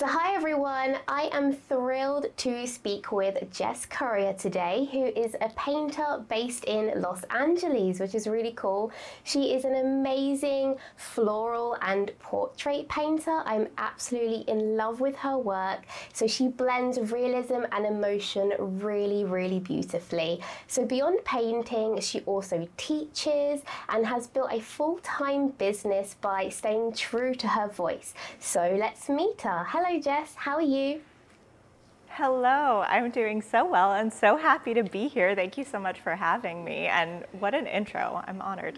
So hi everyone, I am thrilled to speak with Jess Currier today, who is a painter based in Los Angeles, which is really cool. She is an amazing floral and portrait painter. I'm absolutely in love with her work. So she blends realism and emotion really, really beautifully. So beyond painting, she also teaches and has built a full-time business by staying true to her voice. So let's meet her. Hello Jess, how are you? Hello, I'm doing so well and so happy to be here. Thank you so much for having me, and what an intro. I'm honored.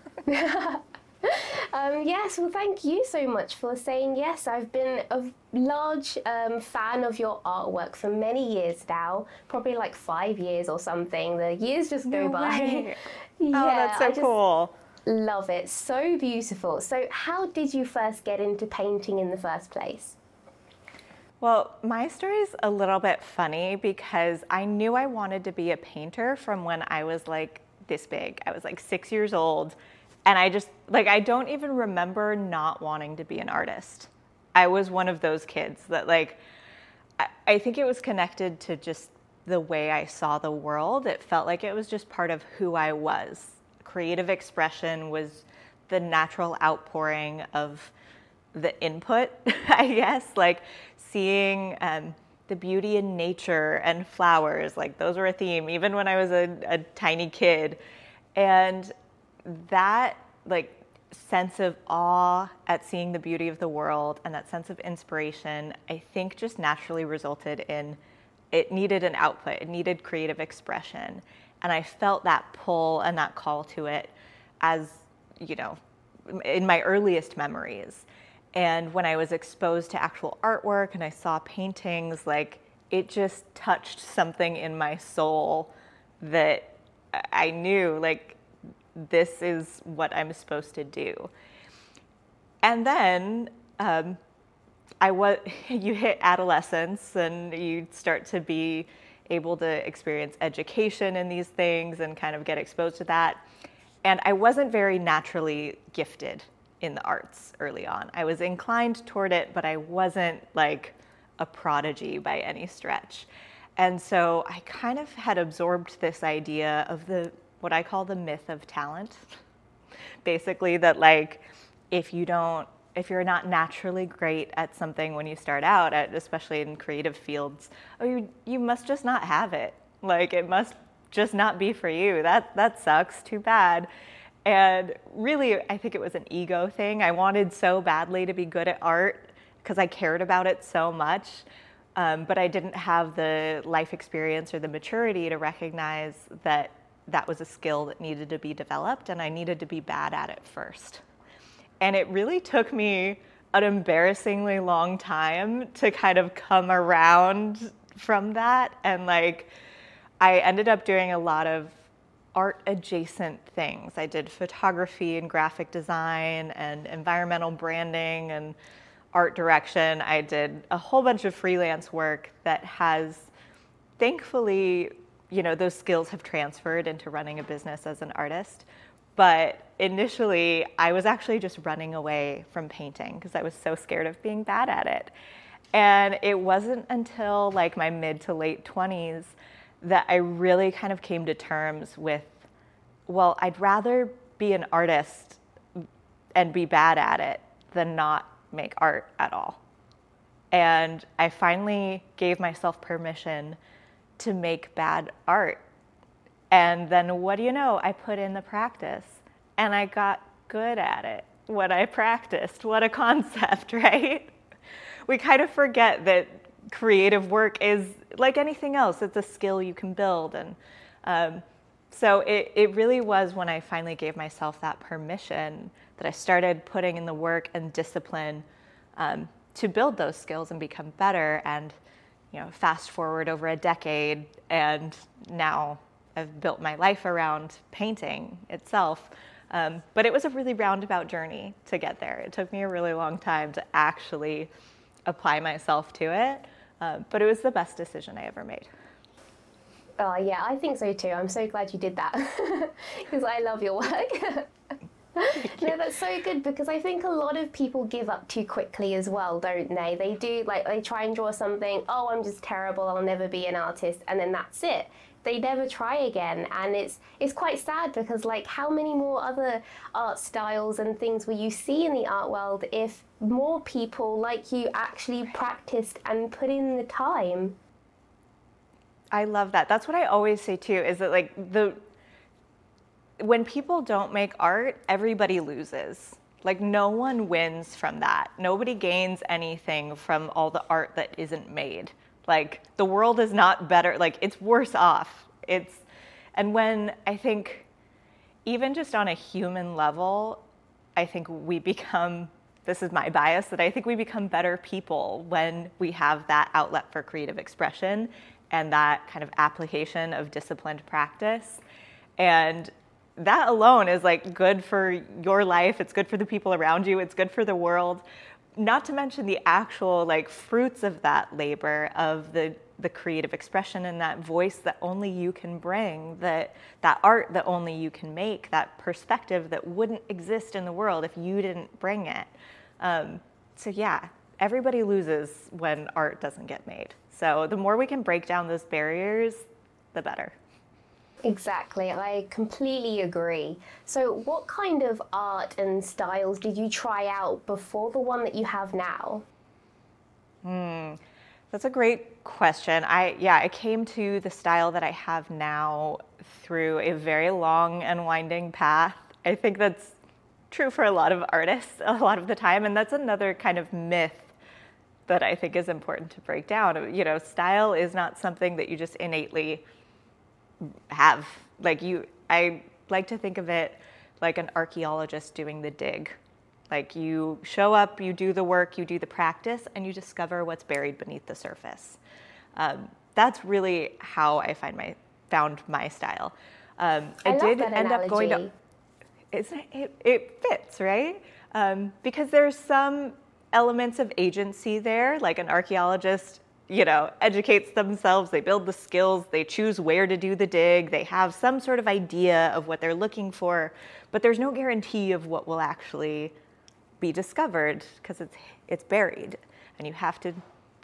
Yes, well, thank you so much for saying yes. I've been a large fan of your artwork for many years now, probably like 5 years or something. The years just go by. Way. Yeah, Oh, that's so cool. Love it. So beautiful. So, how did you first get into painting in the first place? Well, my story is a little bit funny because I knew I wanted to be a painter from when I was like this big. I was like 6 years old, and I don't even remember not wanting to be an artist. I was one of those kids that I think it was connected to just the way I saw the world. It felt like it was just part of who I was. Creative expression was the natural outpouring of the input, I guess, like seeing the beauty in nature and flowers, like those were a theme, even when I was a tiny kid. And that sense of awe at seeing the beauty of the world and that sense of inspiration, I think just naturally resulted in it needed an output, it needed creative expression. And I felt that pull and that call to it as, in my earliest memories. And when I was exposed to actual artwork and I saw paintings, it just touched something in my soul that I knew, this is what I'm supposed to do. And then you hit adolescence and you start to be able to experience education in these things and kind of get exposed to that. And I wasn't very naturally gifted in the arts early on. I was inclined toward it, but I wasn't like a prodigy by any stretch. And so I kind of had absorbed this idea of what I call the myth of talent. Basically that if you're not naturally great at something when you start out, especially in creative fields, you must just not have it. It must just not be for you. That sucks, too bad. And really, I think it was an ego thing. I wanted so badly to be good at art because I cared about it so much, but I didn't have the life experience or the maturity to recognize that was a skill that needed to be developed, and I needed to be bad at it first. And it really took me an embarrassingly long time to kind of come around from that. And I ended up doing a lot of art adjacent things. I did photography and graphic design and environmental branding and art direction. I did a whole bunch of freelance work that has, thankfully, those skills have transferred into running a business as an artist. But initially, I was actually just running away from painting because I was so scared of being bad at it. And it wasn't until my mid to late 20s that I really kind of came to terms with, well, I'd rather be an artist and be bad at it than not make art at all. And I finally gave myself permission to make bad art. And then what do you know? I put in the practice and I got good at it when I practiced. What a concept, right? We kind of forget that creative work is like anything else. It's a skill you can build. And so it really was when I finally gave myself that permission that I started putting in the work and discipline to build those skills and become better. And fast forward over a decade, and now I've built my life around painting itself. But it was a really roundabout journey to get there. It took me a really long time to actually apply myself to it. But it was the best decision I ever made. Oh, yeah, I think so too. I'm so glad you did that because I love your work. No, that's so good because I think a lot of people give up too quickly as well, don't they? They do, like, they try and draw something, oh, I'm just terrible, I'll never be an artist, and then that's it. They never try again, and it's quite sad because, like, how many more other art styles and things will you see in the art world if more people like you actually practiced and put in the time? I love that. That's what I always say too, is that like when people don't make art, everybody loses. Like no one wins from that. Nobody gains anything from all the art that isn't made. Like the world is not better, like it's worse off. And when I think even just on a human level, I think we become, this is my bias, that I think we become better people when we have that outlet for creative expression and that kind of application of disciplined practice. And that alone is like good for your life. It's good for the people around you. It's good for the world. Not to mention the actual like fruits of that labor, of the creative expression and that voice that only you can bring, that art that only you can make, that perspective that wouldn't exist in the world if you didn't bring it. So yeah, everybody loses when art doesn't get made. So the more we can break down those barriers, the better. Exactly, I completely agree. So, what kind of art and styles did you try out before the one that you have now? That's a great question. I came to the style that I have now through a very long and winding path. I think that's true for a lot of artists a lot of the time, and that's another kind of myth that I think is important to break down. You know, style is not something that you just innately have. I like to think of it like an archaeologist doing the dig. Like you show up, you do the work, you do the practice, and you discover what's buried beneath the surface. That's really how I found my style. I did end up going to. It fits, right? Because there's some elements of agency there, like an archaeologist, educates themselves, they build the skills, they choose where to do the dig, they have some sort of idea of what they're looking for, but there's no guarantee of what will actually be discovered because it's buried, and you have to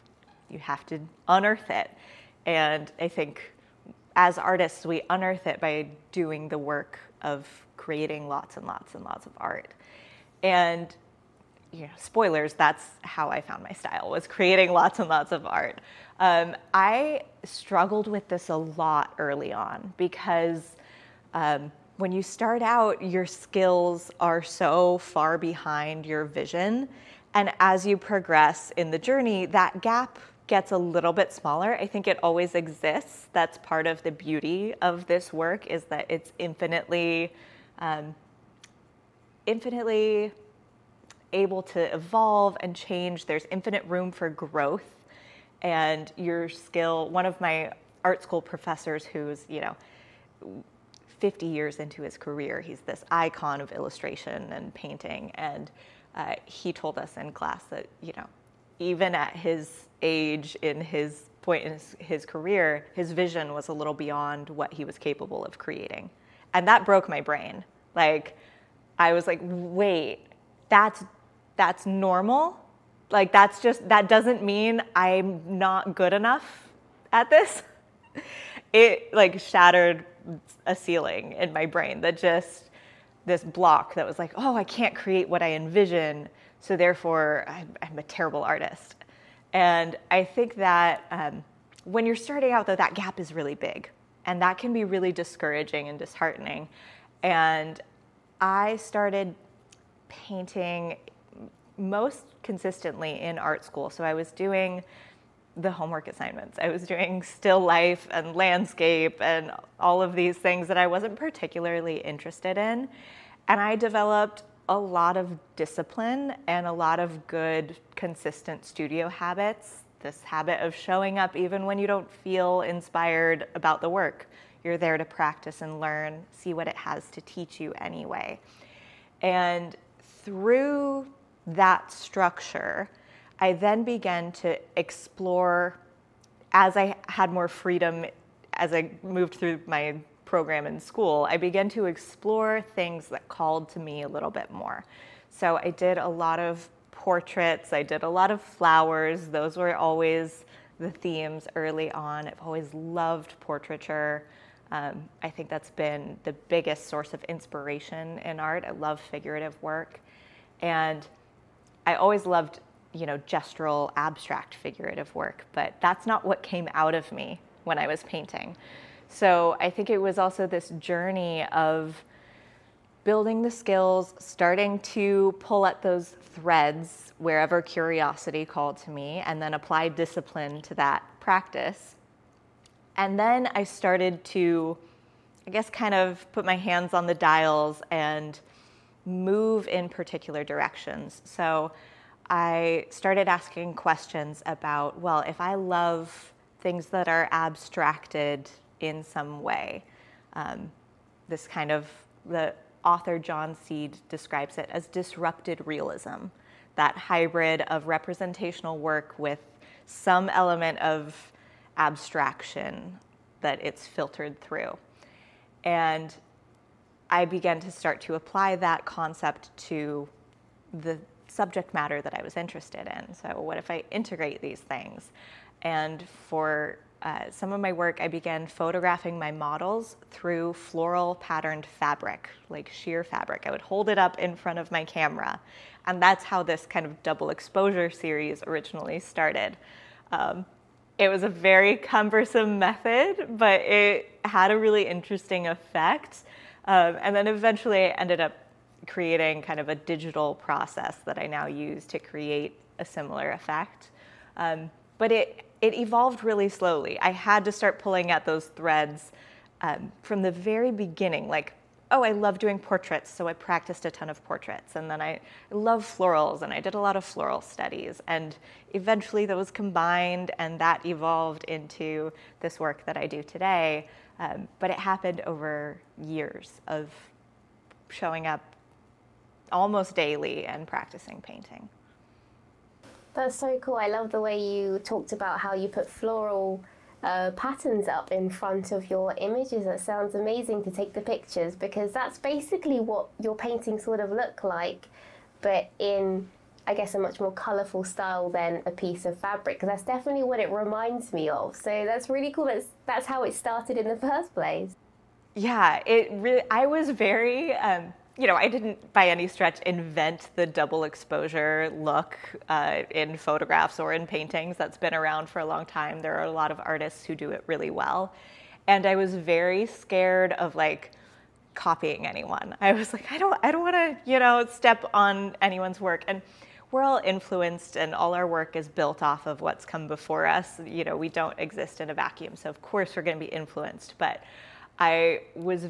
unearth it. And I think as artists, we unearth it by doing the work of creating lots and lots and lots of art. And spoilers, that's how I found my style, was creating lots and lots of art. I struggled with this a lot early on because when you start out, your skills are so far behind your vision. And as you progress in the journey, that gap gets a little bit smaller. I think it always exists. That's part of the beauty of this work, is that it's infinitely able to evolve and change. There's infinite room for growth. And your skill, one of my art school professors who's, 50 years into his career, he's this icon of illustration and painting. And he told us in class that, even at his age, in his point in his career, his vision was a little beyond what he was capable of creating. And that broke my brain. Like, I was like, wait, that's normal? Like, that doesn't mean I'm not good enough at this? It like shattered a ceiling in my brain, that just this block that was like, oh, I can't create what I envision, so therefore I'm a terrible artist. And I think that when you're starting out, though, that gap is really big, and that can be really discouraging and disheartening. And I started painting most consistently in art school. So I was doing the homework assignments. I was doing still life and landscape and all of these things that I wasn't particularly interested in. And I developed a lot of discipline and a lot of good, consistent studio habits. This habit of showing up even when you don't feel inspired about the work. You're there to practice and learn, see what it has to teach you anyway. And through that structure, I then began to explore, as I had more freedom, as I moved through my program in school, I began to explore things that called to me a little bit more. So I did a lot of portraits, I did a lot of flowers. Those were always the themes early on. I've always loved portraiture. I think that's been the biggest source of inspiration in art. I love figurative work. And I always loved, gestural, abstract figurative work, but that's not what came out of me when I was painting. So I think it was also this journey of building the skills, starting to pull at those threads wherever curiosity called to me, and then apply discipline to that practice. And then I started to, kind of put my hands on the dials and move in particular directions. So I started asking questions about, well, if I love things that are abstracted in some way, the author John Seed describes it as disrupted realism, that hybrid of representational work with some element of abstraction that it's filtered through. And I began to start to apply that concept to the subject matter that I was interested in. So what if I integrate these things? And for some of my work, I began photographing my models through floral patterned fabric, like sheer fabric. I would hold it up in front of my camera. And that's how this kind of double exposure series originally started. It was a very cumbersome method, but it had a really interesting effect. And then eventually I ended up creating kind of a digital process that I now use to create a similar effect. But it evolved really slowly. I had to start pulling at those threads from the very beginning, like, oh, I love doing portraits, so I practiced a ton of portraits. And then I love florals, and I did a lot of floral studies. And eventually those combined, and that evolved into this work that I do today. But it happened over years of showing up almost daily and practicing painting. That's so cool. I love the way you talked about how you put floral patterns up in front of your images. That sounds amazing to take the pictures, because that's basically what your paintings sort of look like, but in, I guess, a much more colourful style than a piece of fabric, because that's definitely what it reminds me of. So that's really cool. That's how it started in the first place. Yeah, I was very... I didn't by any stretch invent the double exposure look in photographs or in paintings. That's been around for a long time. There are a lot of artists who do it really well. And I was very scared of copying anyone. I was like, I don't want to, step on anyone's work. And we're all influenced, and all our work is built off of what's come before us. We don't exist in a vacuum. So of course we're going to be influenced. But I was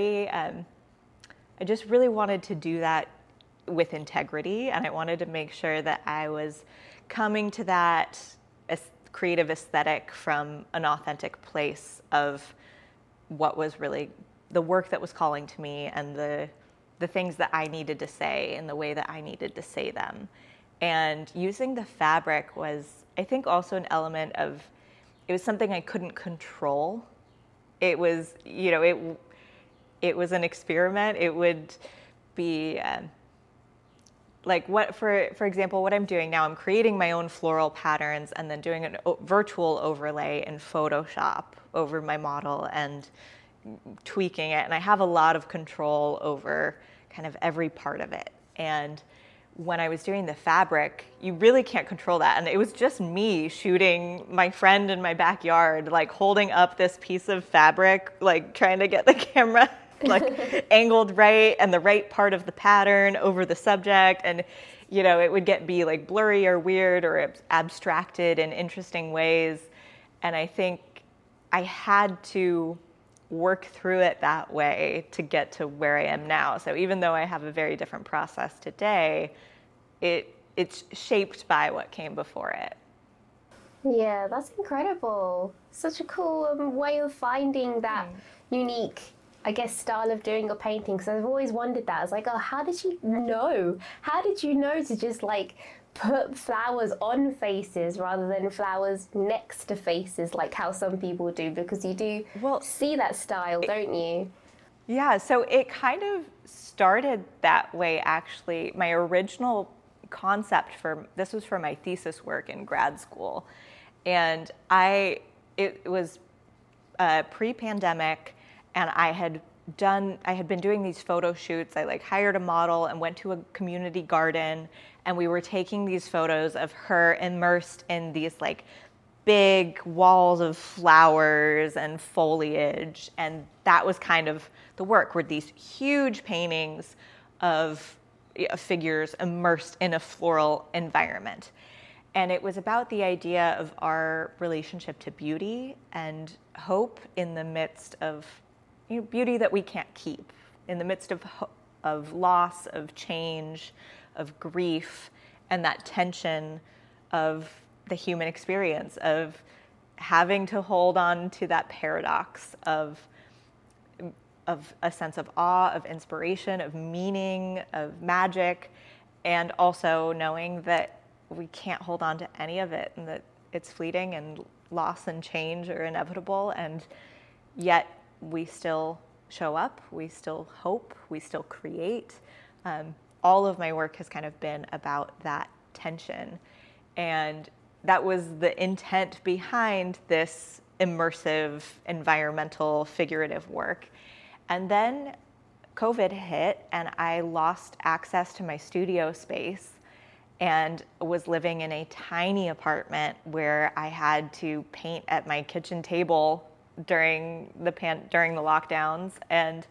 I just really wanted to do that with integrity, and I wanted to make sure that I was coming to that creative aesthetic from an authentic place of what was really the work that was calling to me, and the things that I needed to say in the way that I needed to say them. And using the fabric was, I think, also an element of, it was something I couldn't control. It was, it was an experiment. It would be for example, what I'm doing now, I'm creating my own floral patterns and then doing a virtual overlay in Photoshop over my model and tweaking it. And I have a lot of control over kind of every part of it. And when I was doing the fabric, you really can't control that. And it was just me shooting my friend in my backyard, holding up this piece of fabric, trying to get the camera angled right and the right part of the pattern over the subject. And, it would be blurry or weird or abstracted in interesting ways. And I think I had to work through it that way to get to where I am now. So even though I have a very different process today, it's shaped by what came before it. Yeah, that's incredible. Such a cool way of finding that unique, I guess, style of doing your painting. Because I've always wondered that. I was like, oh, how did you know? How did you know to just put flowers on faces rather than flowers next to faces, like how some people do, because you do see that style, don't you? Yeah, so it kind of started that way, actually. My original concept for this was for my thesis work in grad school. And it was pre-pandemic, and I had been doing these photo shoots. I like hired a model and went to a community garden, and we were taking these photos of her immersed in these like big walls of flowers and foliage. And that was kind of the work, were these huge paintings of figures immersed in a floral environment. And it was about the idea of our relationship to beauty and hope in the midst of beauty that we can't keep, in the midst of loss, of change, of grief, and that tension of the human experience, of having to hold on to that paradox of a sense of awe, of inspiration, of meaning, of magic, and also knowing that we can't hold on to any of it, and that it's fleeting and loss and change are inevitable, and yet we still show up, we still hope, we still create. All of my work has kind of been about that tension, and that was the intent behind this immersive, environmental, figurative work. And then COVID hit, and I lost access to my studio space and was living in a tiny apartment where I had to paint at my kitchen table during the lockdowns. And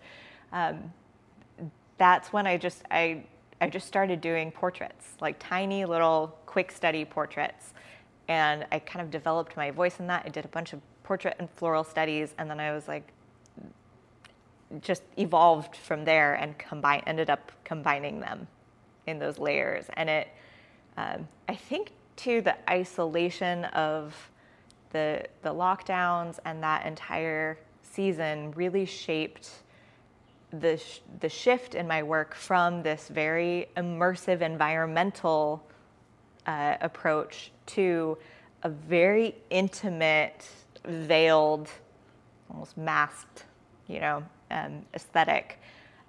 that's when I just started doing portraits, like tiny little quick study portraits. And I kind of developed my voice in that. I did a bunch of portrait and floral studies, and then I was like, just evolved from there and ended up combining them in those layers. And it, I think too, the isolation of the lockdowns and that entire season really shaped the shift in my work from this very immersive environmental approach to a very intimate, veiled, almost masked, aesthetic.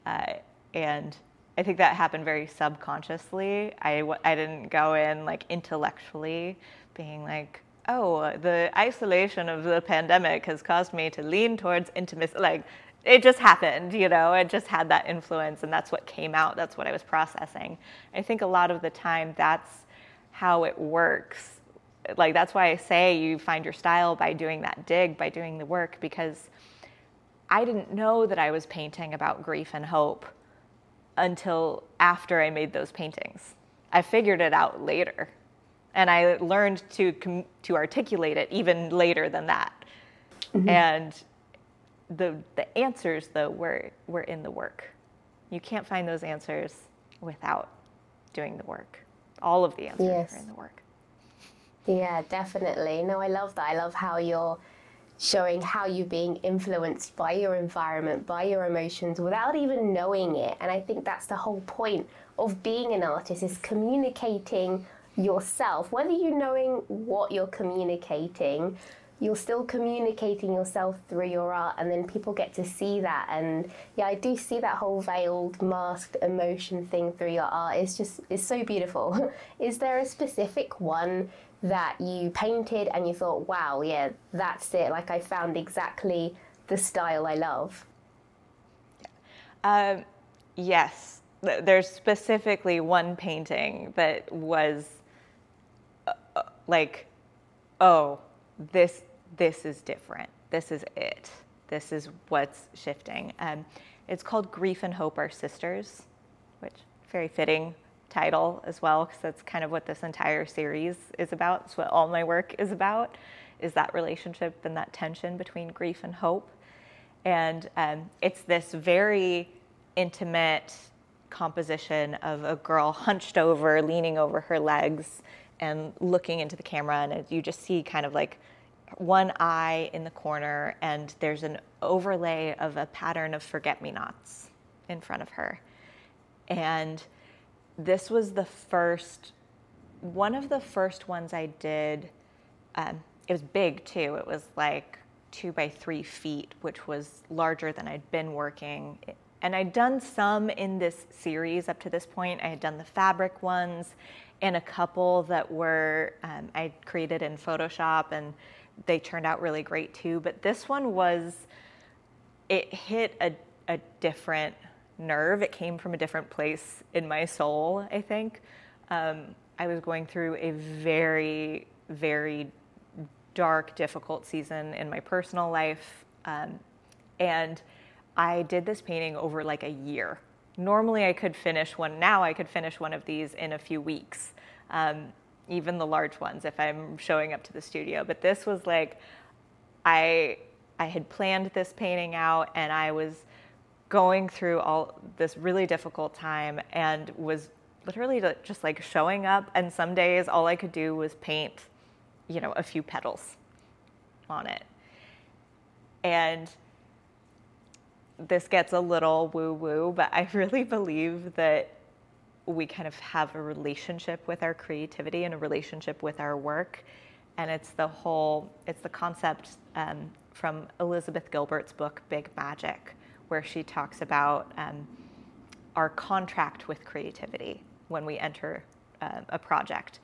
And I think that happened very subconsciously. I didn't go in like intellectually being like, oh, the isolation of the pandemic has caused me to lean towards intimacy. Like, it just happened, it just had that influence, and that's what came out. That's what I was processing. I think a lot of the time that's how it works. Like, that's why I say you find your style by doing that dig, by doing the work, because I didn't know that I was painting about grief and hope until after I made those paintings. I figured it out later, and I learned to articulate it even later than that. Mm-hmm. And the answers, though, were in the work. You can't find those answers without doing the work. All of the answers are in the work. Yeah, definitely. No, I love that. I love how you're showing how you're being influenced by your environment, by your emotions, without even knowing it. And I think that's the whole point of being an artist, is communicating yourself. Whether you're knowing what you're communicating, you're still communicating yourself through your art, and then people get to see that. And yeah, I do see that whole veiled, masked emotion thing through your art. It's so beautiful. Is there a specific one that you painted and you thought, wow, yeah, that's it, like I found exactly the style I love? Yes, there's specifically one painting that was like, oh, this is different. This is it. This is what's shifting. It's called Grief and Hope Are Sisters, which very fitting title as well, because that's kind of what this entire series is about. It's what all my work is about, is that relationship and that tension between grief and hope. And it's this very intimate composition of a girl hunched over, leaning over her legs and looking into the camera, and you just see kind of like one eye in the corner, and there's an overlay of a pattern of forget-me-nots in front of her. And this was the first one of the first ones I did, it was big too. It was like 2 by 3 feet, which was larger than I'd been working. And I'd done some in this series up to this point. I had done the fabric ones and a couple that were, I created in Photoshop, and they turned out really great too. But this one it hit a different nerve. It came from a different place in my soul, I think. I was going through a very, very dark, difficult season in my personal life. And I did this painting over like a year. Normally I could finish one. Now I could finish one of these in a few weeks, even the large ones if I'm showing up to the studio. But this was like, I had planned this painting out, and I was going through all this really difficult time and was literally just like showing up. And some days all I could do was paint, a few petals on it. And this gets a little woo-woo, but I really believe that we kind of have a relationship with our creativity and a relationship with our work. And it's the concept from Elizabeth Gilbert's book, Big Magic, where she talks about our contract with creativity when we enter a project.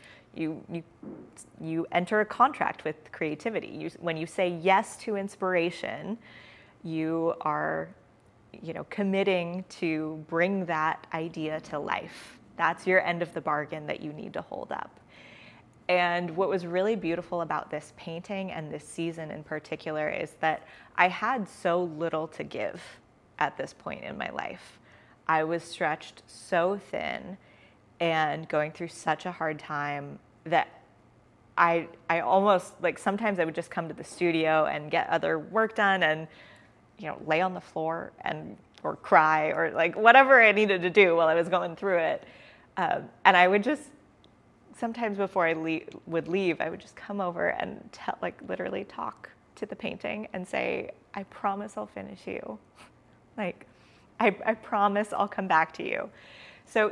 You enter a contract with creativity. When you say yes to inspiration, you are, committing to bring that idea to life. That's your end of the bargain that you need to hold up. And what was really beautiful about this painting and this season in particular is that I had so little to give at this point in my life. I was stretched so thin and going through such a hard time that I almost, like, sometimes I would just come to the studio and get other work done and, lay on the floor or cry or like whatever I needed to do while I was going through it. And I would just, sometimes before I would leave, I would just come over and literally talk to the painting and say, I promise I'll finish you. Like, I promise I'll come back to you. So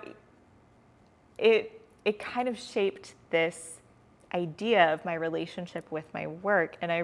it kind of shaped this idea of my relationship with my work. And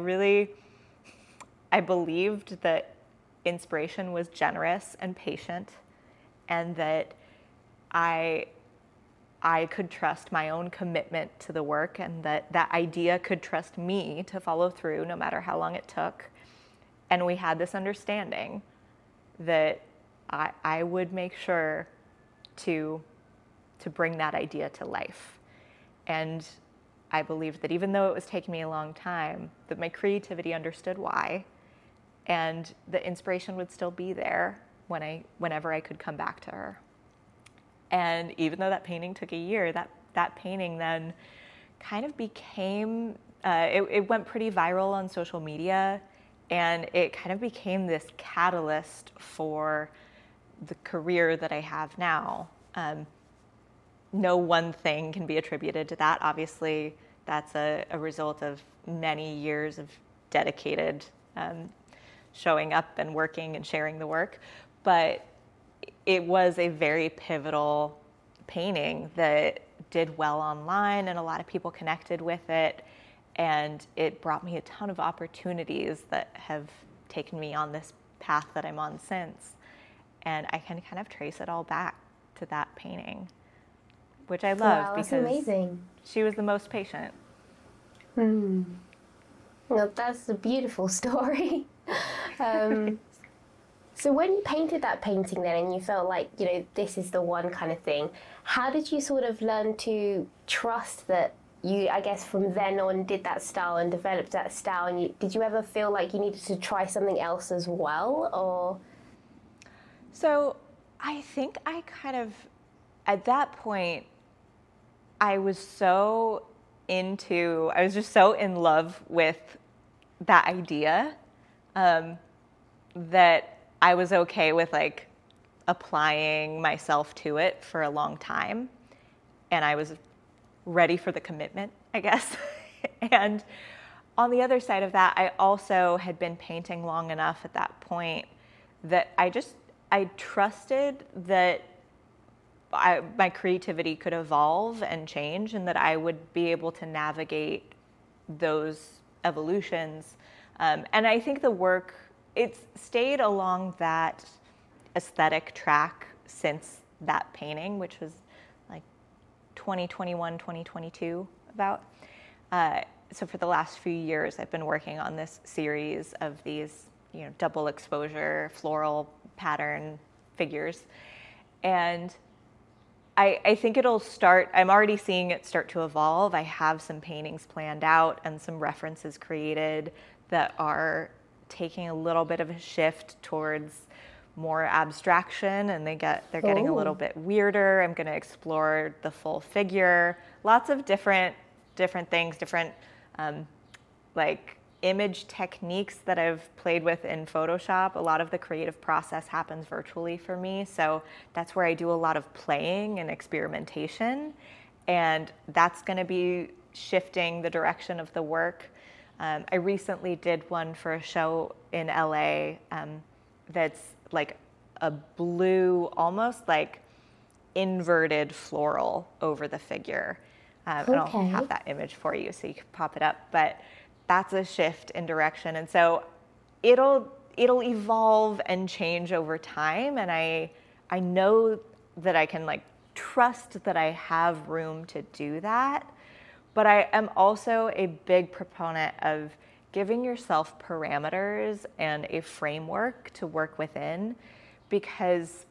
I believed that inspiration was generous and patient, and that I could trust my own commitment to the work, and that idea could trust me to follow through no matter how long it took. And we had this understanding that I would make sure to bring that idea to life. And I believed that even though it was taking me a long time, that my creativity understood why, and the inspiration would still be there whenever I could come back to her. And even though that painting took a year, that painting then kind of became, it went pretty viral on social media, and it kind of became this catalyst for the career that I have now. No one thing can be attributed to that. Obviously, that's a result of many years of dedicated showing up and working and sharing the work. But it was a very pivotal painting that did well online, and a lot of people connected with it. And it brought me a ton of opportunities that have taken me on this path that I'm on since. And I can kind of trace it all back to that painting, which I love that's because amazing. She was the most patient. Well, that's a beautiful story. So when you painted that painting then, and you felt like, this is the one kind of thing, how did you sort of learn to trust that you, I guess from then on, did that style and developed that style? And did you ever feel like you needed to try something else as well, or? So I think I kind of, at that point, I was just so in love with that idea that I was okay with applying myself to it for a long time. And I was ready for the commitment, I guess. And on the other side of that, I also had been painting long enough at that point that I trusted that my creativity could evolve and change, and that I would be able to navigate those evolutions. And I think the work, it's stayed along that aesthetic track since that painting, which was like 2021, 2022 about. So for the last few years, I've been working on this series of these, double exposure floral pattern figures. And I think it'll start, I'm already seeing it start to evolve. I have some paintings planned out and some references created that are taking a little bit of a shift towards more abstraction, and they're getting a little bit weirder. I'm going to explore the full figure, lots of different things, different like image techniques that I've played with in Photoshop. A lot of the creative process happens virtually for me, so that's where I do a lot of playing and experimentation, and that's going to be shifting the direction of the work. I recently did one for a show in LA that's like a blue, almost like inverted floral over the figure. And I'll have that image for you so you can pop it up. But that's a shift in direction. And so it'll evolve and change over time. And I know that I can like trust that I have room to do that. But I am also a big proponent of giving yourself parameters and a framework to work within, because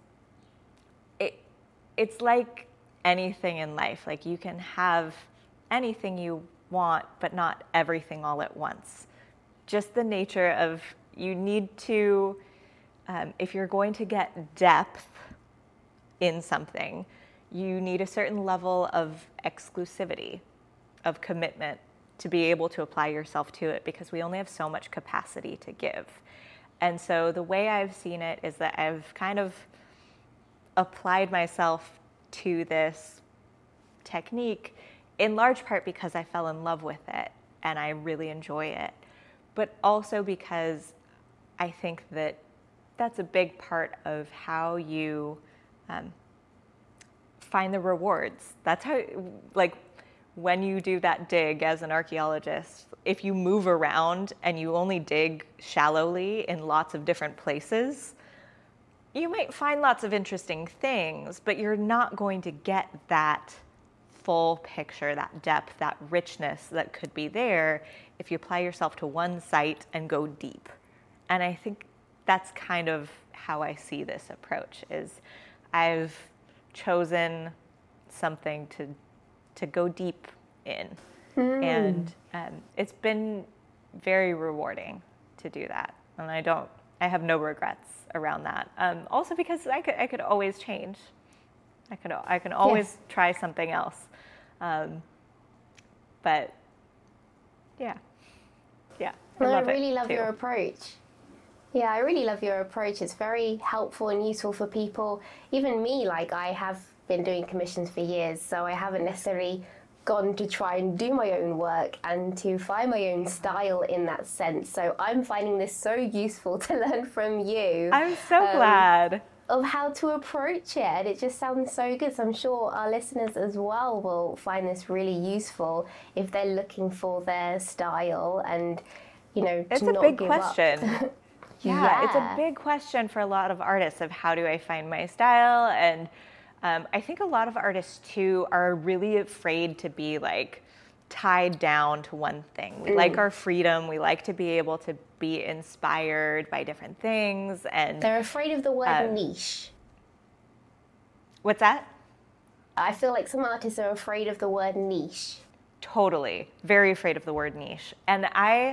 it's like anything in life. Like, you can have anything you want, but not everything all at once. Just the nature of, you need to, if you're going to get depth in something, you need a certain level of exclusivity, of commitment, to be able to apply yourself to it, because we only have so much capacity to give. And so the way I've seen it is that I've kind of applied myself to this technique in large part because I fell in love with it and I really enjoy it, but also because I think that that's a big part of how you find the rewards. That's how, like, when you do that dig as an archaeologist, if you move around and you only dig shallowly in lots of different places, you might find lots of interesting things, but you're not going to get that full picture, that depth, that richness that could be there if you apply yourself to one site and go deep. And I think that's kind of how I see this approach, is I've chosen something to go deep in. And it's been very rewarding to do that. And I have no regrets around that. Also because I could always change. I can always try something else. But yeah. I really love your approach. Yeah, I really love your approach. It's very helpful and useful for people. Even me, like, I have been doing commissions for years, so I haven't necessarily gone to try and do my own work and to find my own style in that sense. So I'm finding this so useful to learn from you. I'm so glad. Of how to approach it. And it just sounds so good. So I'm sure our listeners as well will find this really useful if they're looking for their style and, it's to a not big give question. up. Yeah, it's a big question for a lot of artists of how do I find my style. And I think a lot of artists too are really afraid to be like tied down to one thing. We like our freedom. We like to be able to be inspired by different things. And they're afraid of the word niche. What's that? I feel like some artists are afraid of the word niche. Totally. Very afraid of the word niche. And I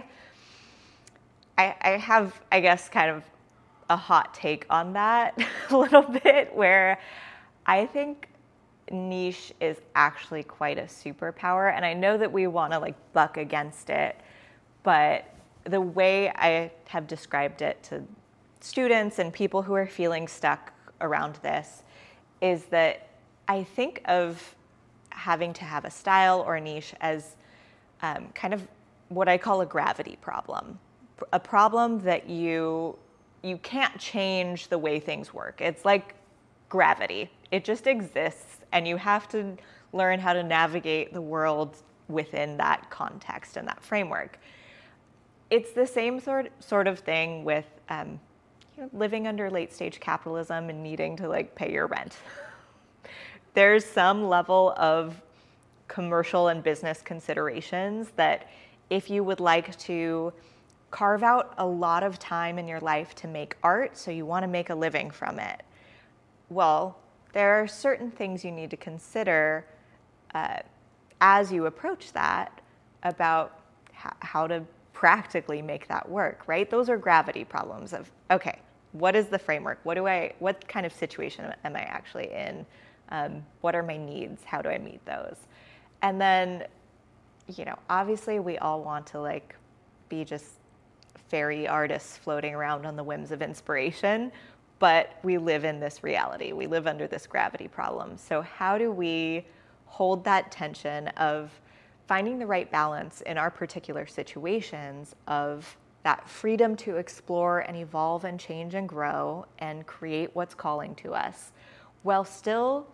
have, I guess, kind of a hot take on that a little bit, where I think niche is actually quite a superpower. And I know that we want to like buck against it, but the way I have described it to students and people who are feeling stuck around this is that I think of having to have a style or a niche as kind of what I call a gravity problem. A problem that you can't change the way things work. It's like gravity. It just exists, and you have to learn how to navigate the world within that context and that framework. It's the same sort of thing with living under late stage capitalism and needing to like pay your rent. There's some level of commercial and business considerations that if you would like to carve out a lot of time in your life to make art, so you want to make a living from it, well, there are certain things you need to consider as you approach that about how to practically make that work, right? Those are gravity problems of, okay, what is the framework? What kind of situation am I actually in? What are my needs? How do I meet those? And then, obviously we all want to like be just fairy artists floating around on the whims of inspiration, but we live in this reality. We live under this gravity problem. So how do we hold that tension of finding the right balance in our particular situations of that freedom to explore and evolve and change and grow and create what's calling to us, while still,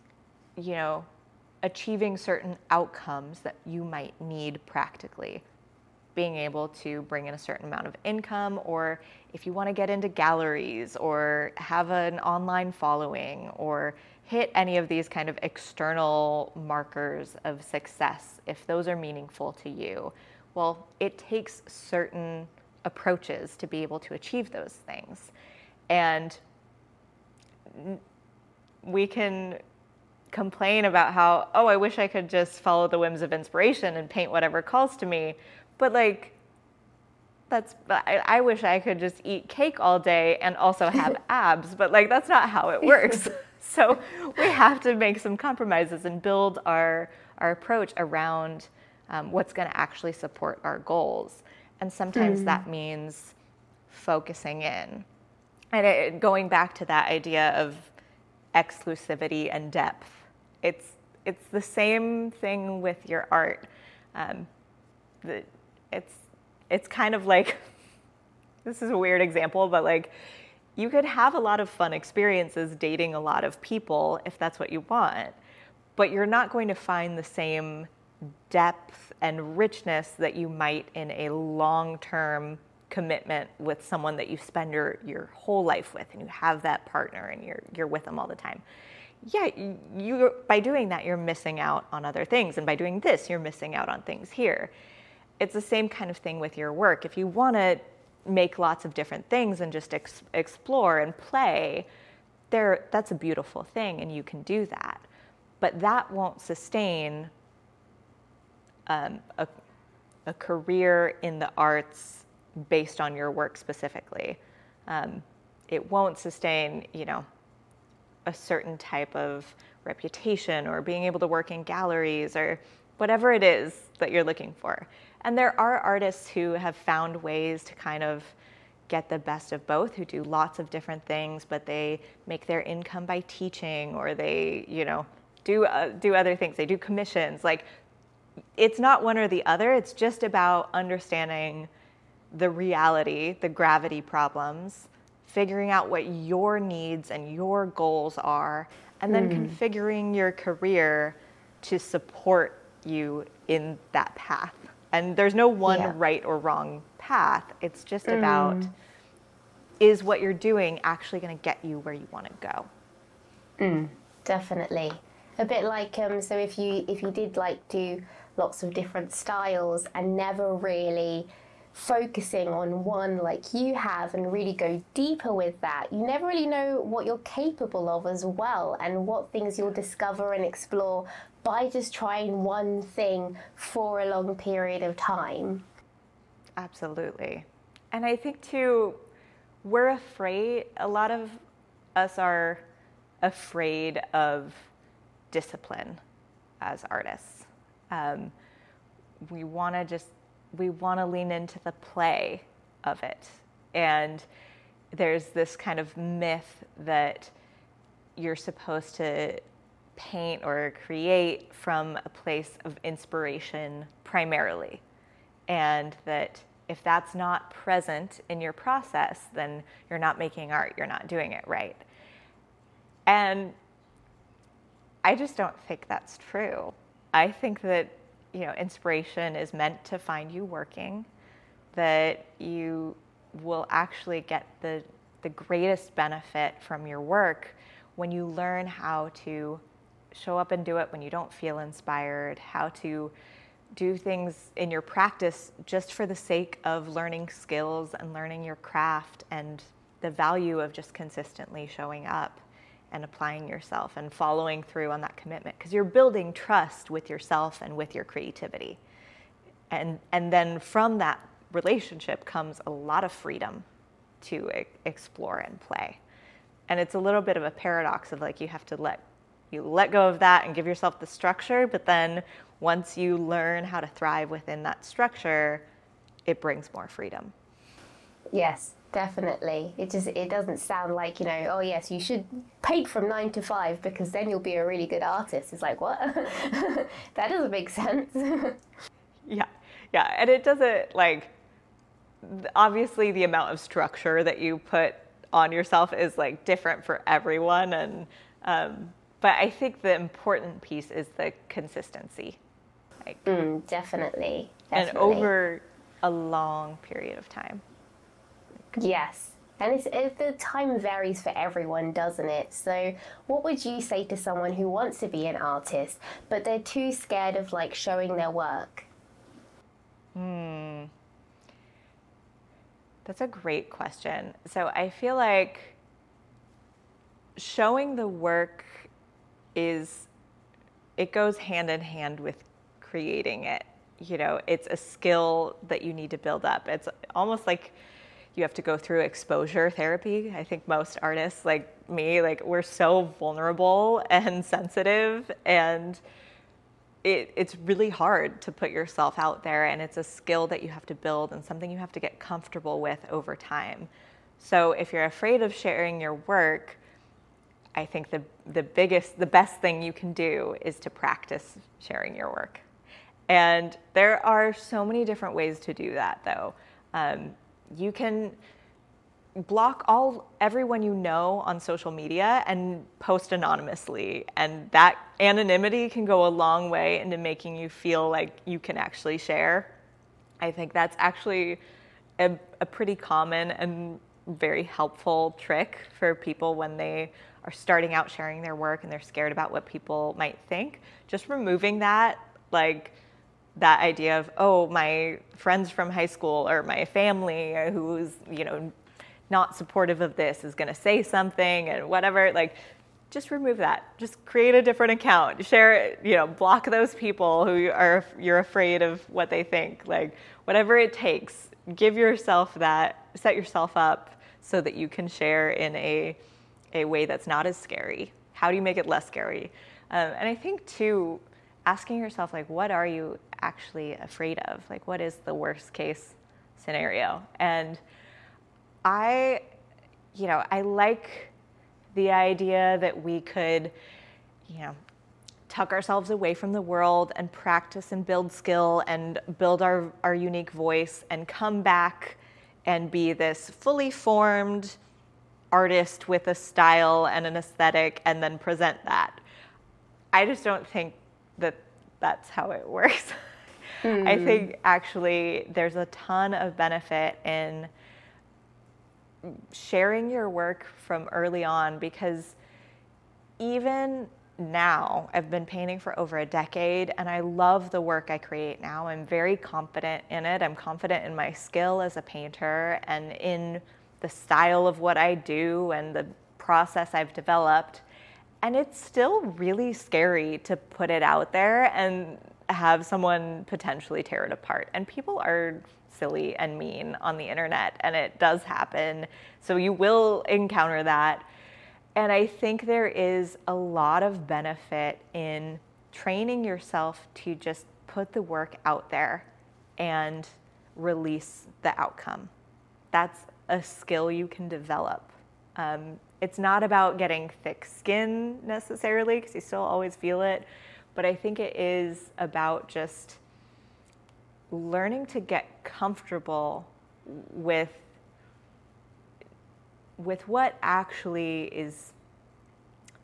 achieving certain outcomes that you might need practically? Being able to bring in a certain amount of income, or if you want to get into galleries or have an online following or hit any of these kind of external markers of success, if those are meaningful to you, well, it takes certain approaches to be able to achieve those things. And we can complain about how, I wish I could just follow the whims of inspiration and paint whatever calls to me. But like, I wish I could just eat cake all day and also have abs, but like, that's not how it works. So we have to make some compromises and build our approach around what's going to actually support our goals. And sometimes that means focusing in. And going back to that idea of exclusivity and depth, it's the same thing with your art. It's kind of like, this is a weird example, but like, you could have a lot of fun experiences dating a lot of people if that's what you want, but you're not going to find the same depth and richness that you might in a long-term commitment with someone that you spend your whole life with, and you have that partner and you're with them all the time. Yeah, you by doing that, you're missing out on other things, and by doing this, you're missing out on things here. It's the same kind of thing with your work. If you want to make lots of different things and just explore and play, that's a beautiful thing, and you can do that. But that won't sustain a career in the arts based on your work specifically. It won't sustain, a certain type of reputation or being able to work in galleries or whatever it is that you're looking for. And there are artists who have found ways to kind of get the best of both, who do lots of different things, but they make their income by teaching, or they, do other things. They do commissions. Like, it's not one or the other. It's just about understanding the reality, the gravity problems, figuring out what your needs and your goals are, and then configuring your career to support you in that path. And there's no one right or wrong path. It's just about, is what you're doing actually going to get you where you want to go? Definitely. A bit like, so if you did like do lots of different styles and never really focusing on one like you have and really go deeper with that, you never really know what you're capable of as well, and what things you'll discover and explore by just trying one thing for a long period of time. Absolutely. And I think too, we're afraid, a lot of us are afraid of discipline as artists. We want to lean into the play of it. And there's this kind of myth that you're supposed to paint or create from a place of inspiration primarily. And that if that's not present in your process, then you're not making art, you're not doing it right. And I just don't think that's true. I think that, inspiration is meant to find you working, that you will actually get the greatest benefit from your work when you learn how to show up and do it when you don't feel inspired, how to do things in your practice just for the sake of learning skills and learning your craft, and the value of just consistently showing up and applying yourself and following through on that commitment, because you're building trust with yourself and with your creativity. And then from that relationship comes a lot of freedom to explore and play. And it's a little bit of a paradox of like, you have to let go of that and give yourself the structure, but then once you learn how to thrive within that structure, it brings more freedom. Yes, definitely. It doesn't sound like, oh yes, you should paid from 9 to 5 because then you'll be a really good artist. It's like, what? That doesn't make sense. Yeah, and it doesn't, like, obviously the amount of structure that you put on yourself is like different for everyone, and but I think the important piece is the consistency. Definitely. And over a long period of time. Yes. And the time varies for everyone, doesn't it? So what would you say to someone who wants to be an artist, but they're too scared of like showing their work? That's a great question. So I feel like showing the work it goes hand in hand with creating it. It's a skill that you need to build up. It's almost like you have to go through exposure therapy. I think most artists like me, like, we're so vulnerable and sensitive, and it's really hard to put yourself out there, and it's a skill that you have to build and something you have to get comfortable with over time. So if you're afraid of sharing your work, I think the best thing you can do is to practice sharing your work. And there are so many different ways to do that, though. You can block everyone you know on social media and post anonymously, and that anonymity can go a long way into making you feel like you can actually share. I think that's actually a pretty common and very helpful trick for people when they are starting out sharing their work and they're scared about what people might think. Just removing that idea of, oh, my friends from high school or my family who's, not supportive of this is going to say something and whatever. Like, just remove that. Just create a different account. Share it, block those people who you're afraid of what they think. Like, whatever it takes, give yourself that, set yourself up so that you can share in a way that's not as scary. How do you make it less scary? And I think, too, asking yourself, like, what are you actually afraid of? Like, what is the worst case scenario? And I like the idea that we could, tuck ourselves away from the world and practice and build skill and build our unique voice and come back and be this fully formed artist with a style and an aesthetic and then present that. I just don't think that that's how it works. I think actually there's a ton of benefit in sharing your work from early on, because even now, I've been painting for over a decade and I love the work I create now. I'm very confident in it. I'm confident in my skill as a painter and in the style of what I do and the process I've developed. And it's still really scary to put it out there and have someone potentially tear it apart. And people are silly and mean on the internet, and it does happen. So you will encounter that. And I think there is a lot of benefit in training yourself to just put the work out there and release the outcome. That's a skill you can develop. It's not about getting thick skin necessarily, because you still always feel it, but I think it is about just learning to get comfortable with what actually is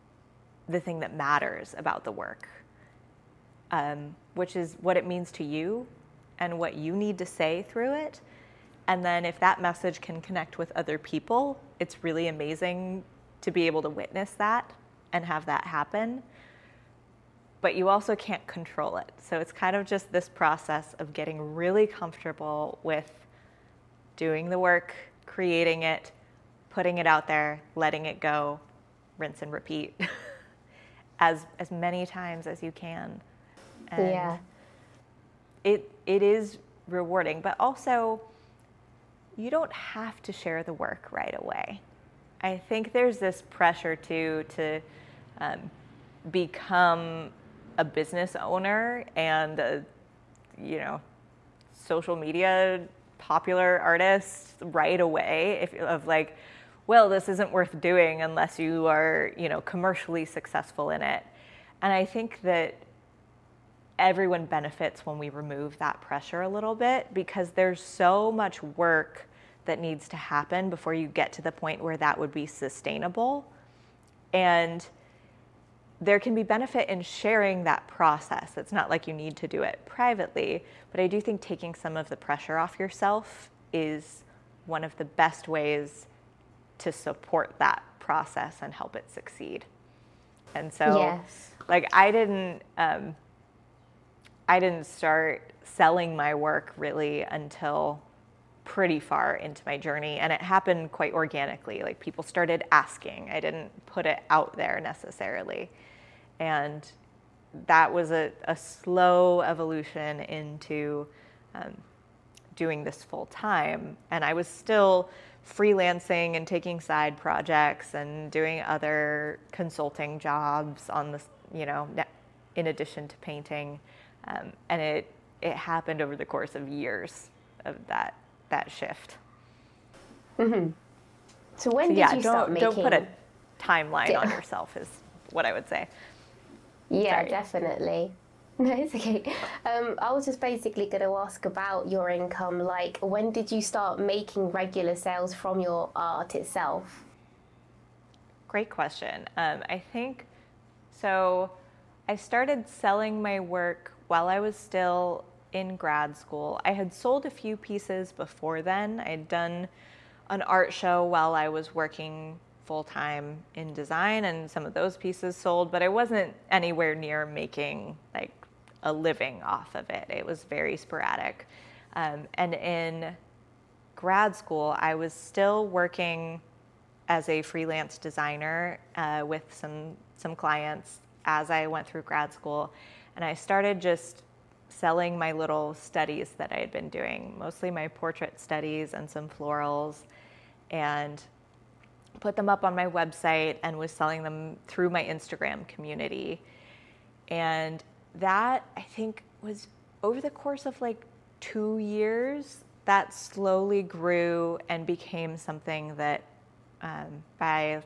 the thing that matters about the work, which is what it means to you and what you need to say through it. And then if that message can connect with other people, it's really amazing to be able to witness that and have that happen. But you also can't control it. So it's kind of just this process of getting really comfortable with doing the work, creating it, putting it out there, letting it go, rinse and repeat as many times as you can. And yeah. It is rewarding, but also you don't have to share the work right away. I think there's this pressure to become a business owner and a, social media popular artist right away. Well, this isn't worth doing unless you are, commercially successful in it. And I think that everyone benefits when we remove that pressure a little bit, because there's so much work that needs to happen before you get to the point where that would be sustainable. And there can be benefit in sharing that process. It's not like you need to do it privately, but I do think taking some of the pressure off yourself is one of the best ways to support that process and help it succeed. And so, Yes. I didn't start selling my work really until pretty far into my journey, and it happened quite organically. Like, people started asking. I didn't put it out there necessarily. And that was a slow evolution into doing this full time. And I was still freelancing and taking side projects and doing other consulting jobs on this, in addition to painting. And it happened over the course of years of that shift. Mm-hmm. So when did you start making? Don't put a timeline on yourself is what I would say. Yeah, Sorry. Definitely. No, it's okay. I was just basically going to ask about your income. Like, when did you start making regular sales from your art itself? Great question. I think so. I started selling my work while I was still in grad school. I had sold a few pieces before then. I had done an art show while I was working full-time in design, and some of those pieces sold, but I wasn't anywhere near making like a living off of it. It was very sporadic. And in grad school, I was still working as a freelance designer with some clients as I went through grad school. And I started just selling my little studies that I had been doing, mostly my portrait studies and some florals, and put them up on my website and was selling them through my Instagram community. And that, I think, was over the course of like 2 years, that slowly grew and became something that by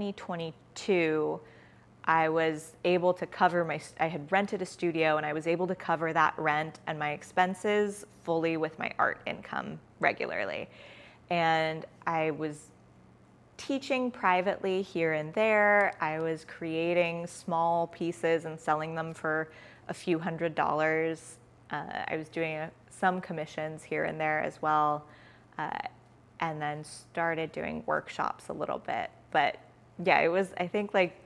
2022, I was able to cover I had rented a studio, and I was able to cover that rent and my expenses fully with my art income regularly. And I was teaching privately here and there. I was creating small pieces and selling them for a few $100s. I was doing some commissions here and there as well, and then started doing workshops a little bit. But yeah, it was, I think, like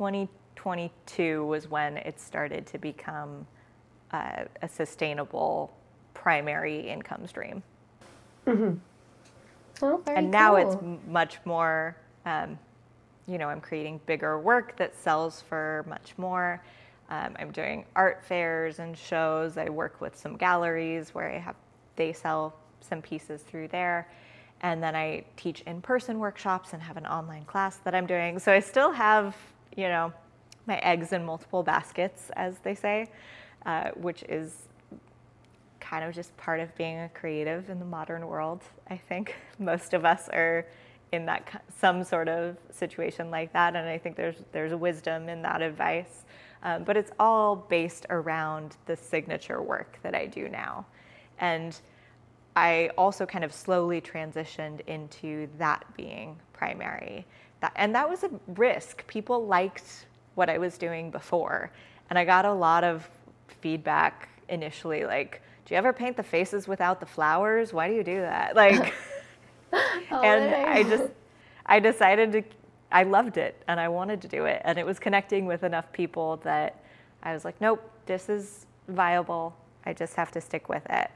2022 was when it started to become a sustainable primary income stream. Mm-hmm. Oh, very and now cool. It's much more, I'm creating bigger work that sells for much more. I'm doing art fairs and shows. I work with some galleries where they sell some pieces through there. And then I teach in-person workshops and have an online class that I'm doing. So I still have, my eggs in multiple baskets, as they say, which is kind of just part of being a creative in the modern world. I think most of us are in some sort of situation like that, and I think there's wisdom in that advice. But it's all based around the signature work that I do now. And I also kind of slowly transitioned into that being primary. And that was a risk. People liked what I was doing before. And I got a lot of feedback initially, like, do you ever paint the faces without the flowers? Why do you do that? Like, and I decided to, I loved it and I wanted to do it. And it was connecting with enough people that I was like, nope, this is viable. I just have to stick with it.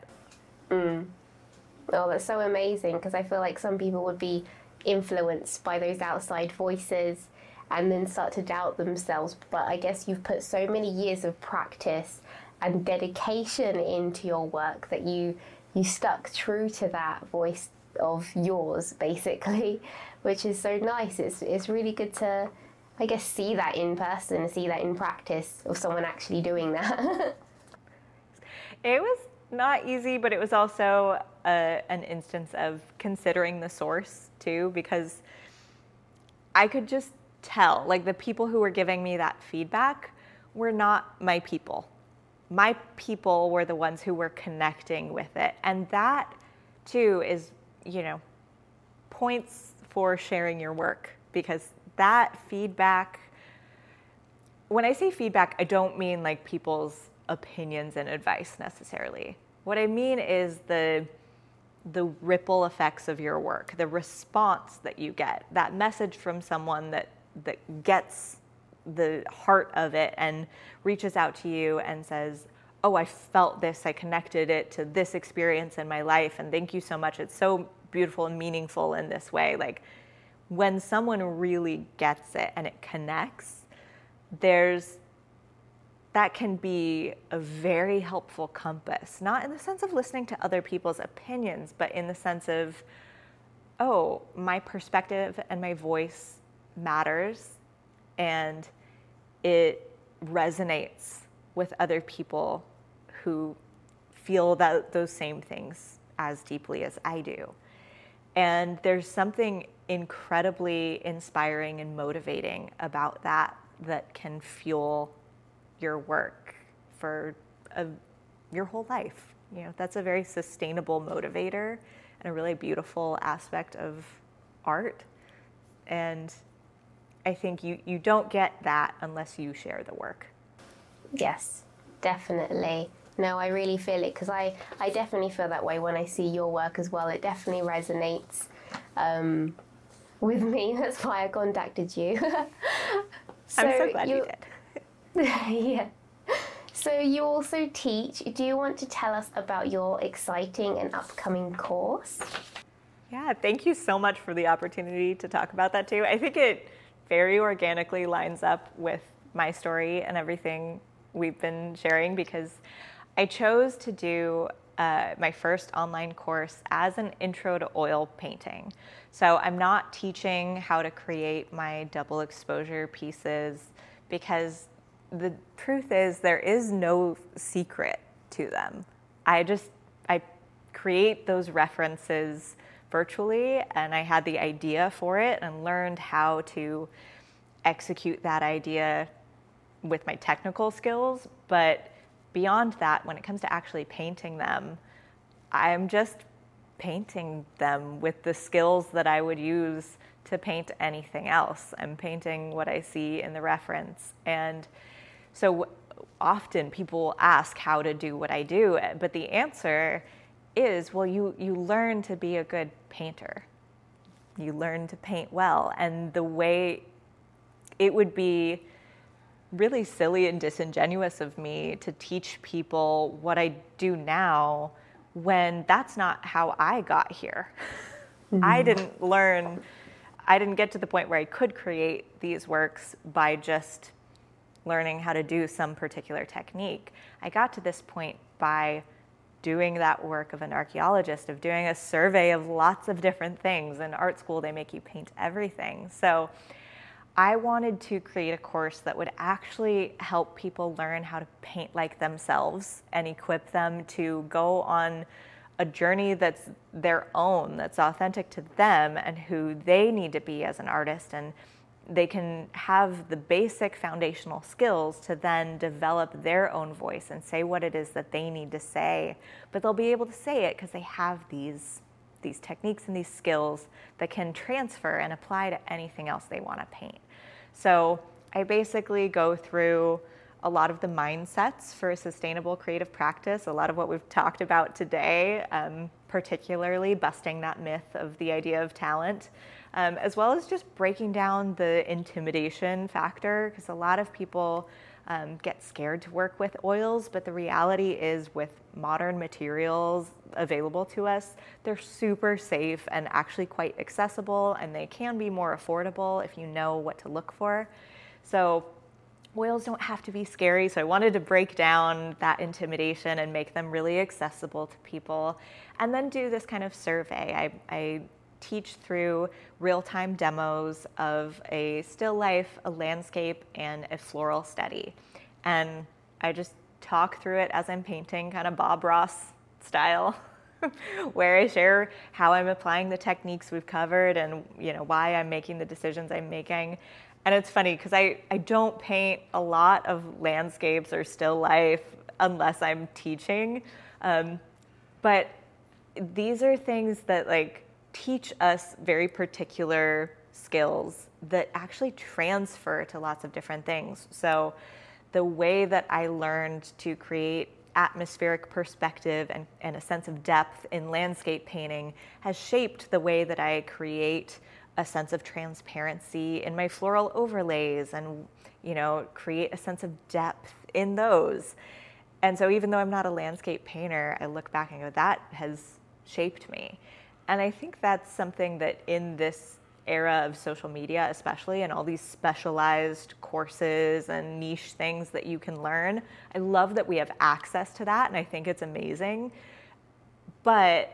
Oh, that's so amazing, because I feel like some people would be influenced by those outside voices and then start to doubt themselves. But I guess you've put so many years of practice and dedication into your work that you stuck true to that voice of yours, basically, which is so nice. It's really good to, I guess, see that in person, see that in practice of someone actually doing that. It was not easy, but it was also an instance of considering the source too, because I could just tell, like, the people who were giving me that feedback were not my people. My people were the ones who were connecting with it. And that too is, points for sharing your work, because that feedback, when I say feedback, I don't mean like people's opinions and advice necessarily. What I mean is the ripple effects of your work, the response that you get, that message from someone that gets the heart of it and reaches out to you and says, oh, I felt this, I connected it to this experience in my life, and thank you so much. It's so beautiful and meaningful in this way. Like, when someone really gets it and it connects, that can be a very helpful compass, not in the sense of listening to other people's opinions, but in the sense of, oh, my perspective and my voice matters, and it resonates with other people who feel those same things as deeply as I do. And there's something incredibly inspiring and motivating about that can fuel your work for your whole life. That's a very sustainable motivator and a really beautiful aspect of art. And I think you don't get that unless you share the work. Yes, definitely. No, I really feel it, because I definitely feel that way when I see your work as well. It definitely resonates with me. That's why I contacted you. I'm so glad you did. Yeah. So you also teach. Do you want to tell us about your exciting and upcoming course? Yeah, thank you so much for the opportunity to talk about that too. I think it very organically lines up with my story and everything we've been sharing, because I chose to do my first online course as an intro to oil painting. So I'm not teaching how to create my double exposure pieces, because the truth is there is no secret to them. I create those references virtually, and I had the idea for it and learned how to execute that idea with my technical skills. But beyond that, when it comes to actually painting them, I'm just painting them with the skills that I would use to paint anything else. I'm painting what I see in the reference. And so often people ask how to do what I do, but the answer is, well, you learn to be a good painter. You learn to paint well. And the way it would be really silly and disingenuous of me to teach people what I do now when that's not how I got here. Mm-hmm. I didn't get to the point where I could create these works by just learning how to do some particular technique. I got to this point by doing that work of an archaeologist, of doing a survey of lots of different things. In art school, they make you paint everything. So I wanted to create a course that would actually help people learn how to paint like themselves and equip them to go on a journey that's their own, that's authentic to them and who they need to be as an artist. And they can have the basic foundational skills to then develop their own voice and say what it is that they need to say. But they'll be able to say it because they have these techniques and these skills that can transfer and apply to anything else they want to paint. So I basically go through a lot of the mindsets for a sustainable creative practice, a lot of what we've talked about today, particularly busting that myth of the idea of talent, as well as just breaking down the intimidation factor, because a lot of people get scared to work with oils, but the reality is with modern materials available to us, they're super safe and actually quite accessible, and they can be more affordable if you know what to look for. So oils don't have to be scary, so I wanted to break down that intimidation and make them really accessible to people, and then do this kind of survey. I teach through real-time demos of a still life, a landscape, and a floral study. And I just talk through it as I'm painting, kind of Bob Ross style, where I share how I'm applying the techniques we've covered and why I'm making the decisions I'm making. And it's funny because I don't paint a lot of landscapes or still life unless I'm teaching. But these are things that teach us very particular skills that actually transfer to lots of different things. So the way that I learned to create atmospheric perspective and a sense of depth in landscape painting has shaped the way that I create a sense of transparency in my floral overlays and, create a sense of depth in those. And so even though I'm not a landscape painter, I look back and go, that has shaped me. And I think that's something that in this era of social media especially, and all these specialized courses and niche things that you can learn, I love that we have access to that, and I think it's amazing. But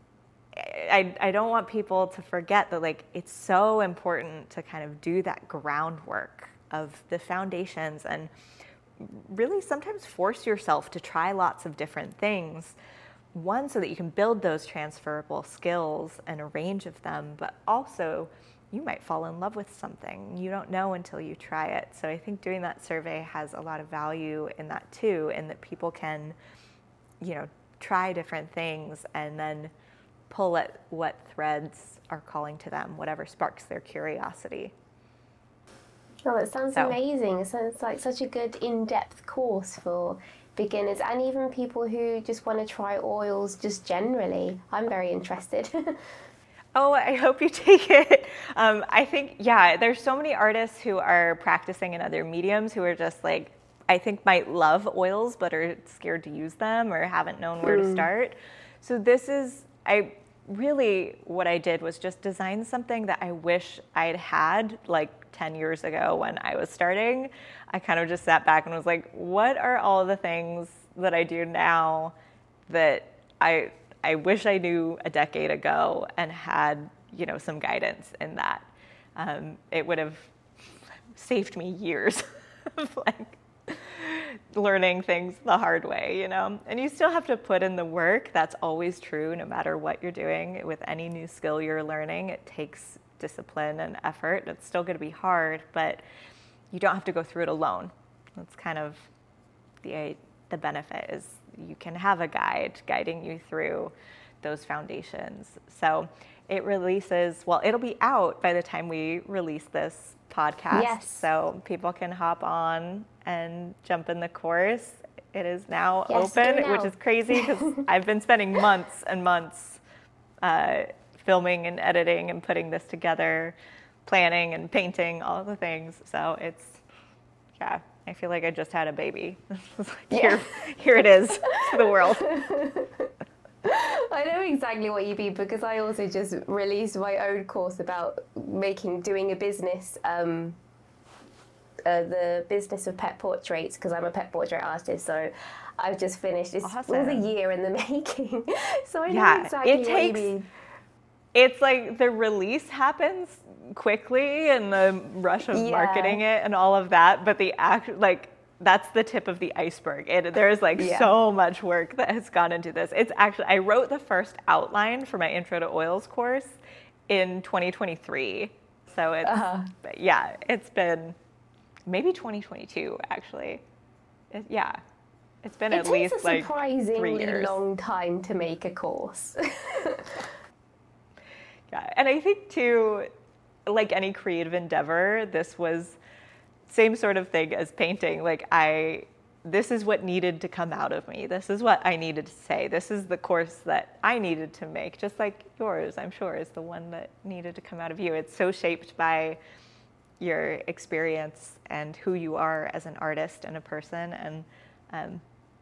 I don't want people to forget that it's so important to kind of do that groundwork of the foundations and really sometimes force yourself to try lots of different things. One, so that you can build those transferable skills and a range of them, but also you might fall in love with something. You don't know until you try it. So I think doing that survey has a lot of value in that too, in that people can, try different things and then pull at what threads are calling to them, whatever sparks their curiosity. Oh, that sounds amazing. It sounds like such a good in-depth course for beginners and even people who just want to try oils just generally. I'm very interested. Oh, I hope you take it. I think, there's so many artists who are practicing in other mediums who are just I think might love oils but are scared to use them or haven't known where to start. So what I did was just design something that I wish I'd had 10 years ago when I was starting. I kind of just sat back and was like, what are all the things that I do now that I wish I knew a decade ago and had, some guidance in that. It would have saved me years of learning things the hard way, and you still have to put in the work. That's always true, no matter what you're doing. With any new skill you're learning, it takes discipline and effort. It's still going to be hard, but you don't have to go through it alone. That's kind of the benefit, is you can have a guide guiding you through those foundations. So it releases, it'll be out by the time we release this podcast. Yes. So people can hop on and jump in the course. It is now open, which is crazy because I've been spending months and months filming and editing and putting this together, planning and painting, all the things. So I feel like I just had a baby. Here it is to the world. I know exactly what you mean because I also just released my own course about doing a business, the business of pet portraits, because I'm a pet portrait artist. So I've just finished. It was a year in the making. So I know exactly what you mean. It's the release happens quickly and the rush of marketing it and all of that, but the that's the tip of the iceberg. There's so much work that has gone into this. It's actually, I wrote the first outline for my Intro to Oils course in 2023. So it's been maybe 2022 actually. It's been at least 3 years. It takes a surprisingly long time to make a course. And I think too, like any creative endeavor, this was same sort of thing as painting. Like this is what needed to come out of me. This is what I needed to say. This is the course that I needed to make, just like yours, I'm sure, is the one that needed to come out of you. It's so shaped by your experience and who you are as an artist and a person. And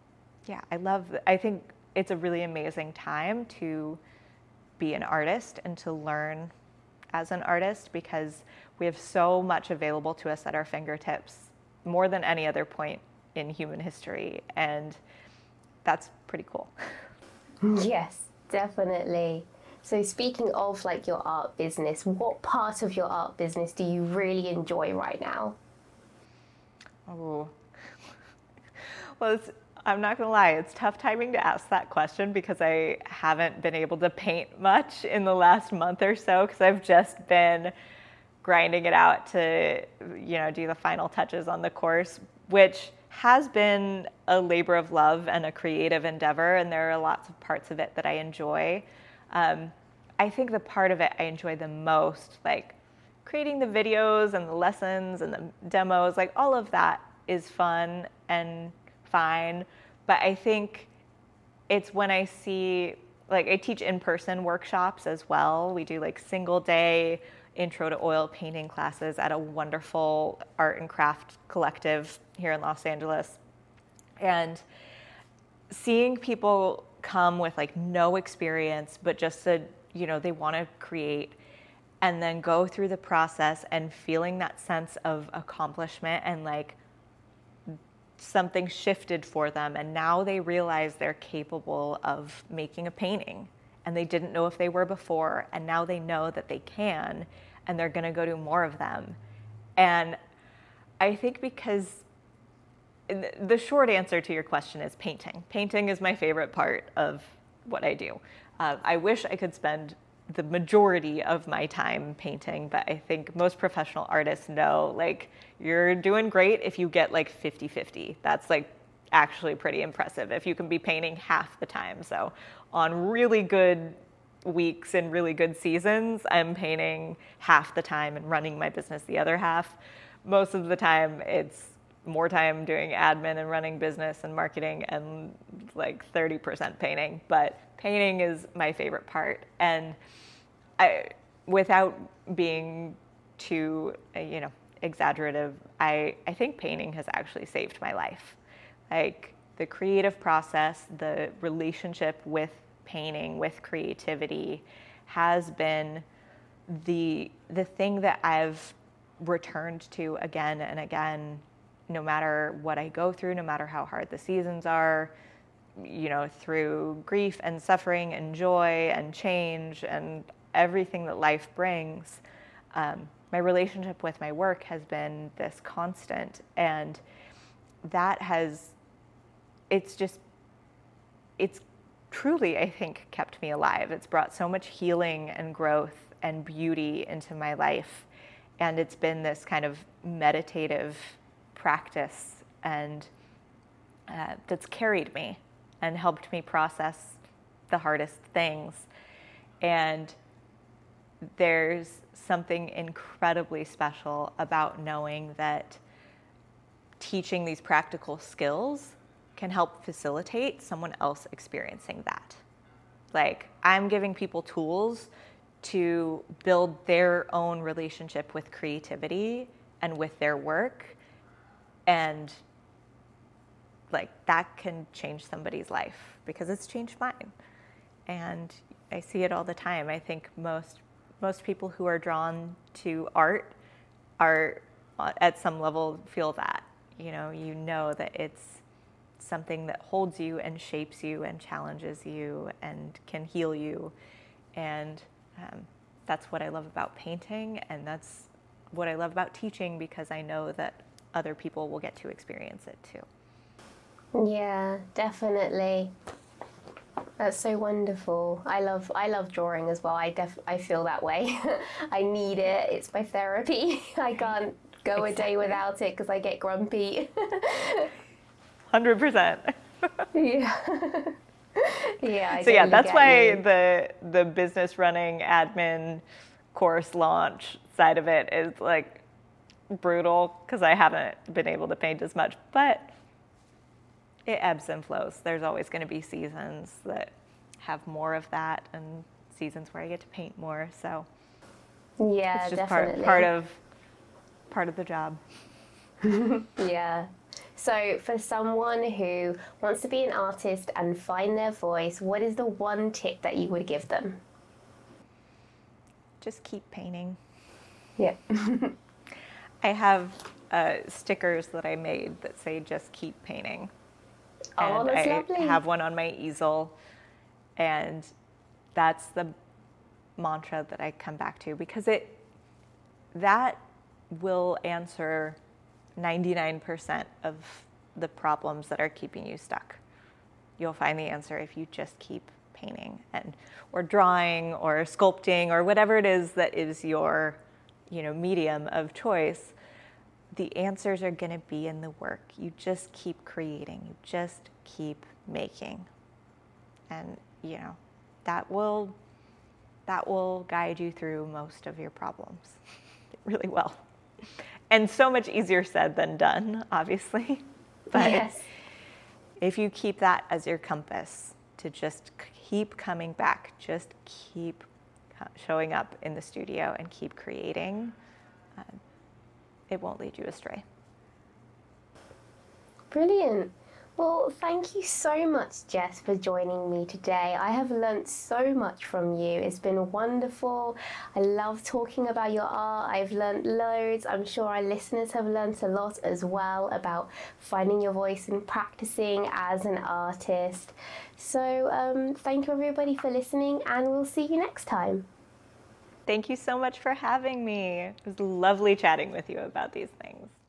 I think it's a really amazing time to be an artist and to learn as an artist, because we have so much available to us at our fingertips, more than any other point in human history, and that's pretty cool. Yes, definitely. So speaking of like your art business, what part of your art business do you really enjoy right now? Oh, well, I'm not gonna lie, it's tough timing to ask that question because I haven't been able to paint much in the last month or so, because I've just been grinding it out to, do the final touches on the course, which has been a labor of love and a creative endeavor, and there are lots of parts of it that I enjoy. I think the part of it I enjoy the most, like creating the videos and the lessons and the demos, like all of that is fun and fine. But I think it's when I see, like, I teach in-person workshops as well. We do like single day intro to oil painting classes at a wonderful art and craft collective here in Los Angeles. And seeing people come with like no experience, but just they want to create, and then go through the process and feeling that sense of accomplishment and like something shifted for them, and now they realize they're capable of making a painting, and they didn't know if they were before, and now they know that they can, and they're going to go do more of them. And I think because the short answer to your question is painting. Painting is my favorite part of what I do. I wish I could spend the majority of my time painting, but I think most professional artists know, like, you're doing great if you get like 50-50. That's like actually pretty impressive if you can be painting half the time. So on really good weeks and really good seasons, I'm painting half the time and running my business the other half. Most of the time it's more time doing admin and running business and marketing and like 30% painting. But painting is my favorite part. And without being too, exaggerative, I think painting has actually saved my life. Like the creative process, the relationship with painting, with creativity, has been the thing that I've returned to again and again, no matter what I go through, no matter how hard the seasons are, through grief and suffering and joy and change and everything that life brings. My relationship with my work has been this constant, and it's truly, I think, kept me alive. It's brought so much healing and growth and beauty into my life, and it's been this kind of meditative practice, and that's carried me and helped me process the hardest things. And there's something incredibly special about knowing that teaching these practical skills can help facilitate someone else experiencing that. Like, I'm giving people tools to build their own relationship with creativity and with their work, and like that can change somebody's life because it's changed mine. And I see it all the time. I think most people who are drawn to art are at some level feel that, you know that it's something that holds you and shapes you and challenges you and can heal you. And that's what I love about painting, and that's what I love about teaching, because I know that other people will get to experience it too. Yeah, definitely. That's so wonderful. I love drawing as well. I feel that way. I need it. It's my therapy. I can't go a day without it because I get grumpy. 100%. Yeah. Yeah. So yeah, that's why the business running admin course launch side of it is like, brutal because I haven't been able to paint as much, but it ebbs and flows. There's always going to be seasons that have more of that and seasons where I get to paint more. So Yeah, it's just definitely. part of the job. Yeah. So for someone who wants to be an artist and find their voice, what is the one tip that you would give them? Just keep painting. Yeah. I have stickers that I made that say "Just keep painting." Oh, And that's I lovely. have one on my easel, and that's the mantra that I come back to because that will answer 99% of the problems that are keeping you stuck. You'll find the answer if you just keep painting or drawing or sculpting or whatever it is that is your, medium of choice. The answers are going to be in the work. You just keep creating. You just keep making. And, that will guide you through most of your problems. It really will. And so much easier said than done, obviously. But Yes. if you keep that as your compass to just keep coming back, just keep showing up in the studio and keep creating, it won't lead you astray. Brilliant. Well, thank you so much, Jess, for joining me today. I have learnt so much from you. It's been wonderful. I love talking about your art. I've learnt loads. I'm sure our listeners have learnt a lot as well about finding your voice and practicing as an artist. So thank you everybody for listening, and we'll see you next time. Thank you so much for having me. It was lovely chatting with you about these things.